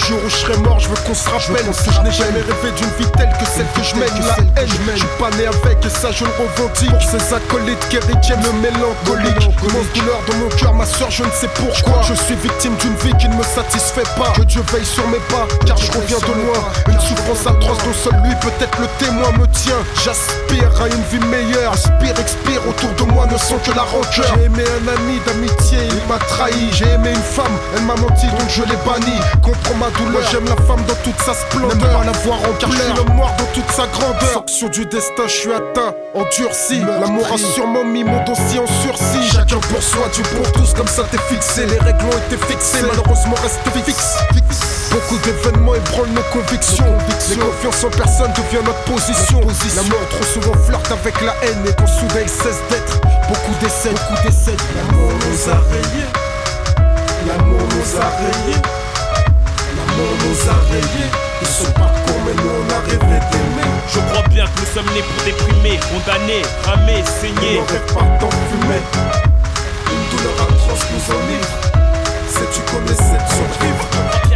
jour où je serai mort, je veux qu'on se rappelle. Je n'ai jamais rêvé d'une vie telle que celle que je mène. La haine, je suis pas né avec et ça je le revendique. Pour ces acolytes qui héritiennent le mélancolique. Immense douleur dans mon cœur, ma soeur, je ne sais pourquoi. Je suis victime d'une vie qui ne me satisfait pas. Que Dieu veille sur mes pas, car je reviens de loin. Une souffrance atroce dont seul lui peut-être le témoin me tient. J'aspire à une vie meilleure. Inspire, expire, autour de moi ne sont que la rancœur. J'ai aimé un ami d'amitié, il m'a trahi. J'ai aimé une femme, elle m'a menti donc je l'ai banni. Comprends ma douleur, j'aime la femme dans toute sa splendeur. N'aime pas la voir en car je suis l'homme noir dans toute sa grandeur. Sanction du destin, je suis atteint, endurci. L'amour a sûrement mis mon dossier en sursis. Chacun pour soi, Dieu pour tous, comme ça t'es fixé. Les règles ont été fixées, malheureusement reste fixe. Beaucoup d'événements ébranlent nos convictions. Les confiances en personne devient notre position. La mort trop souvent flirte avec la haine. Et quand soudain il cesse d'être, beaucoup décèdent. L'amour nous a rayés. L'amour nous a rayés. L'amour nous a rayés. De son parcours mais nous on a rêvé d'aimer. Je crois bien que nous sommes nés pour déprimer, condamnés, ramer, saigner. On rêve pas d'enfumer. Une douleur atroce nous enivre. Sais-tu connais cette survivre?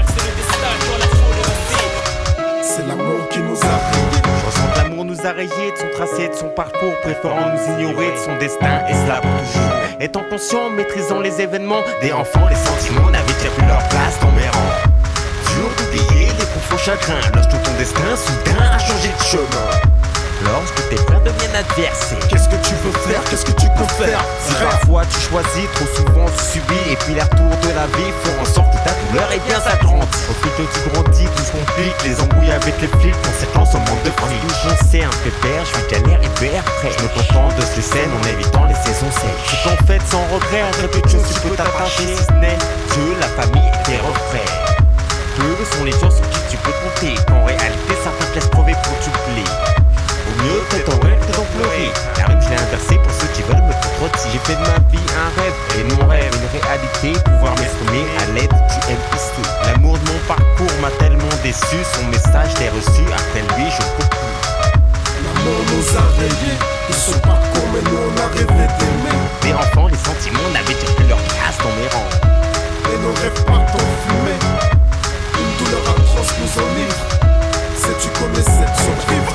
C'est l'amour qui nous a rayés. Je ressens que l'amour nous a rayés, de son tracé, de son parcours, préférant nous ignorer de son destin, et cela pour toujours. Étant conscient, maîtrisant les événements, des enfants, les sentiments n'avaient plus leur place dans mes rangs. Dur d'oublier les profonds chagrins, lorsque ton destin soudain a changé de chemin. Lorsque tes frères deviennent adversaires, qu'est-ce que tu veux faire, qu'est-ce que tu peux faire? Si parfois tu choisis, trop souvent tu subis. Et puis les retours de la vie font en sorte que ta douleur est bien agrandie. Au fil que tu grandis, tout se complique. Les embrouilles avec les flics, conséquence au manque de fric. Je sais un pépère, je suis galère et père prêt. Je me contente de ces scènes en évitant les saisons sèches. C'est en fait sans regret, à très peu de choses tu peux t'attacher. Si ce n'est que la famille et tes refrains. Peu sont les gens sur qui tu peux compter. Qu'en réalité certains te laissent crever pour t'oublier. Au mieux, peut-être en rêve, peut-être en pleurer. La rime, je l'ai inversée pour ceux qui veulent me contredire. J'ai fait de ma vie un rêve, et mon rêve, une réalité. Pouvoir m'exprimer à l'aide du MIC. L'amour de mon parcours m'a tellement déçu. Son message, l'ai reçu, après lui, je ne peux plus. L'amour nous a rayés. De son parcours, mais nous on a rêvé d'aimer. Des enfants, les sentiments n'avaient plus leur place dans mes rangs. Et nos rêves partent en fumée. Une douleur atroce nous enivre. Sais-tu connais cette survivre?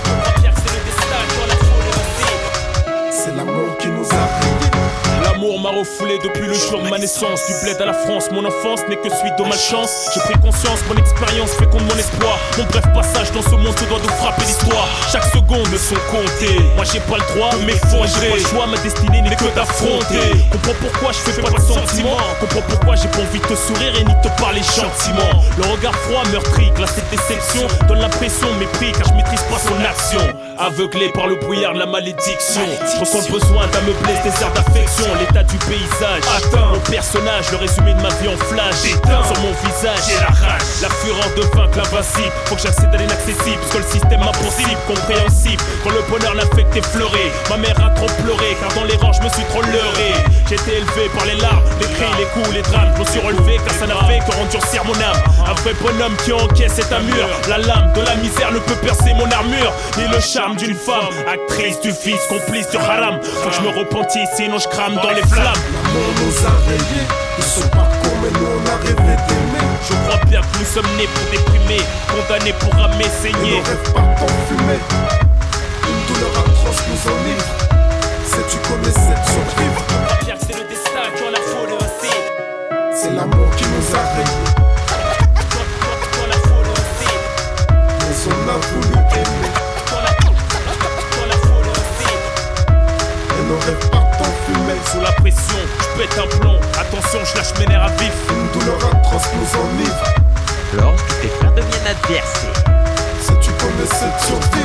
C'est l'amour qui nous a rayés. L'amour m'a refoulé depuis le jour de ma naissance. Du bled à la France, mon enfance n'est que suite de malchance. J'ai pris conscience, mon expérience féconde mon espoir. Mon bref passage dans ce monde se doit de frapper l'histoire. Chaque seconde me sont comptées. Moi j'ai pas le droit de m'effondrer. J'ai pas le choix, ma destinée n'est que d'affronter. Comprends pourquoi je fais pas de sentiments. Comprends pourquoi j'ai pas envie de te sourire et ni de te parler gentiment. Le regard froid meurtri, glacé de déception, donne l'impression de mépris car je maîtrise pas son action. Aveuglé par le brouillard de la malédiction, je ressens le besoin d'ameubler ce désert d'affection. L'état du paysage atteint mon personnage, le résumé de ma vie en flash. Sur mon visage, j'ai la rage, la fureur de vaincre l'invincible. Faut que j'accède à l'inaccessible, parce que le système impossible, compréhensible. Quand le bonheur n'a fait qu'effleurer, ma mère a trop pleuré, car dans les rangs je me suis trop leurré. J'ai été élevé par les larmes, les cris, les coups, les drames. Je me suis relevé car ça n'a fait que endurcir mon âme. Un vrai bonhomme qui encaisse est un mur. La lame de la misère ne peut percer mon armure, ni le charme d'une femme, actrice du fils, complice du haram. Faut que je me repentisse, sinon je crame dans les flammes. L'amour nous a rayés. De son parcours, mais nous on a rêvé d'aimer. Je crois bien que nous sommes nés pour déprimer, condamnés pour ramer, Et saigner. nos rêves partent en fumée. Une douleur atroce nous enivre. Sais-tu connais cette survivre? Bien que c'est le destin qui en a folie aussi. C'est l'amour qui nous a rayés. Qui en a folie aussi. Mais on a voulu aimer. Qui en a folie aussi. Et nos rêves partent en fumée. Sous la pression, je pète un plomb. Attention, je lâche mes nerfs à vif. Une douleur atroce nous enivre. Lorsque tes frères deviennent adversaires, Sais-tu connais cette survivre?